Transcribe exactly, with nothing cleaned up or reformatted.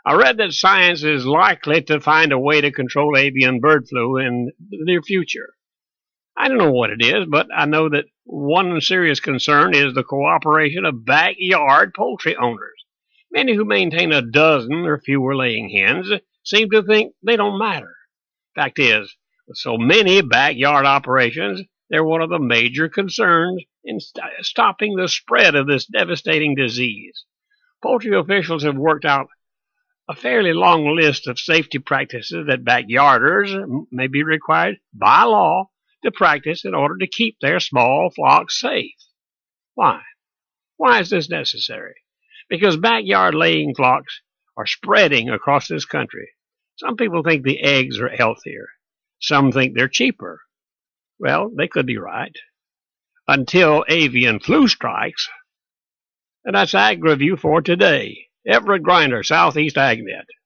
I read that science is likely to find a way to control avian bird flu in the near future. I don't know what it is, but I know that one serious concern is the cooperation of backyard poultry owners. Many who maintain a dozen or fewer laying hens seem to think they don't matter. Fact is, with so many backyard operations, they're one of the major concerns in st- stopping the spread of this devastating disease. Poultry officials have worked out a fairly long list of safety practices that backyarders may be required by law to practice in order to keep their small flocks safe. Why? Why is this necessary? Because backyard laying flocks are spreading across this country. Some people think the eggs are healthier. Some think they're cheaper. Well, they could be right. Until avian flu strikes. And that's Ag Review for today. Everett Grinder, Southeast AgNet.